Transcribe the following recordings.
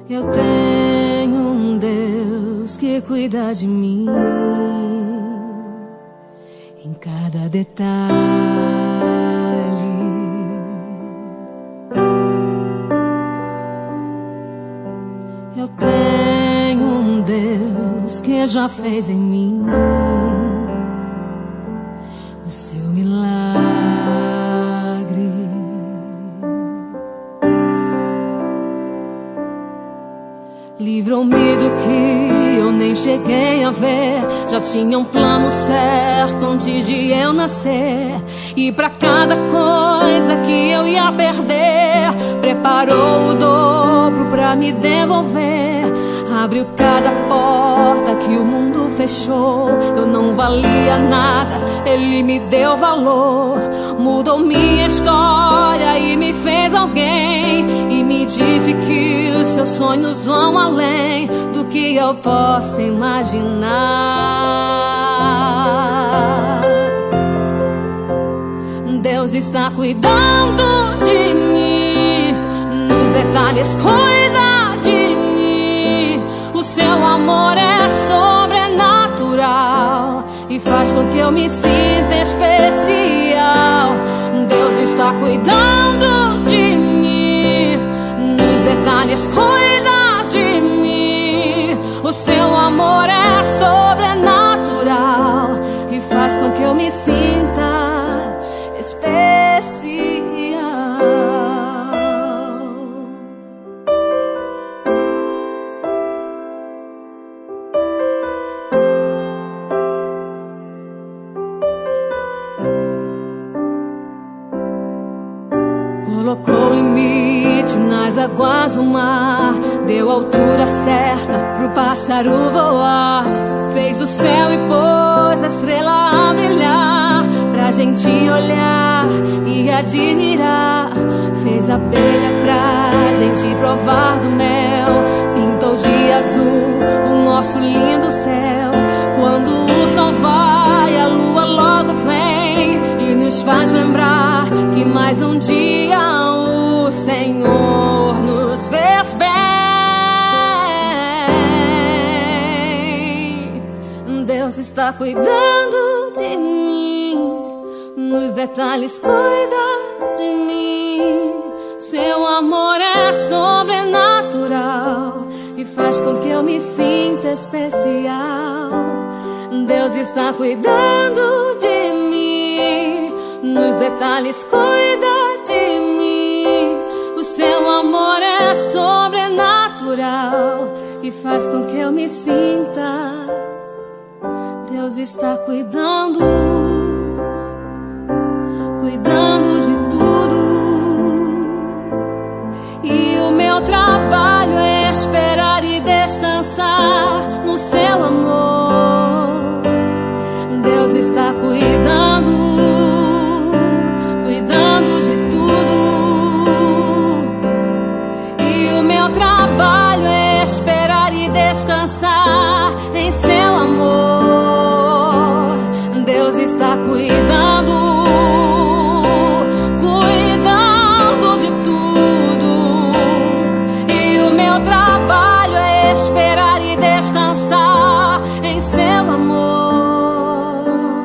Eu tenho um Deus que cuida de mim em cada detalhe. Eu tenho um Deus que já fez em mim o seu milagre. Livrou-me do que eu nem cheguei a ver. Já tinha um plano certo antes de eu nascer. E pra cada coisa que eu ia perder, preparou o dobro pra me devolver. Abriu cada porta que o mundo fechou. Eu não valia nada, Ele me deu valor. Mudou minha história e me fez alguém. E me disse que os seus sonhos vão além do que eu posso imaginar. Deus está cuidando de mim, nos detalhes cuida de mim. O seu amor é sobrenatural e faz com que eu me sinta especial. Deus está cuidando de mim, nos detalhes cuida de mim. O seu amor é sobrenatural e faz com que eu me sinta especial. Colocou limite nas águas do mar, deu a altura certa pro pássaro voar. Fez o céu e pôs a estrela a brilhar, pra gente olhar e admirar. Fez a abelha pra gente provar do mel. Pintou de azul o nosso lindo céu. Quando o sol vai, a lua logo vem e nos faz lembrar que mais um dia o Senhor nos fez bem. Deus está cuidando de mim, nos detalhes cuida de mim. Seu amor é sobrenatural e faz com que eu me sinta especial. Deus está cuidando de mim, nos detalhes cuida de mim. O seu amor é sobrenatural e faz com que eu me sinta. Deus está cuidando de tudo. E o meu trabalho é esperar e descansar no seu amor. Deus está cuidando de tudo. E o meu trabalho é esperar e descansar em seu amor. Deus está cuidando de tudo. E o meu trabalho é esperar e descansar em seu amor.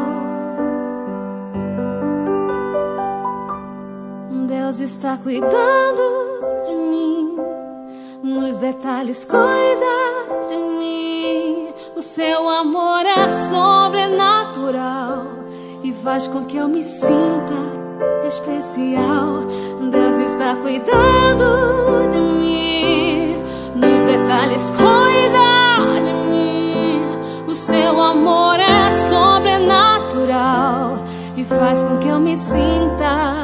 Deus está cuidando de mim, nos detalhes cuida de mim. O seu amor é sobrenatural e faz com que eu me sinta especial. Deus está cuidando de mim, nos detalhes cuida de mim. O seu amor é sobrenatural e faz com que eu me sinta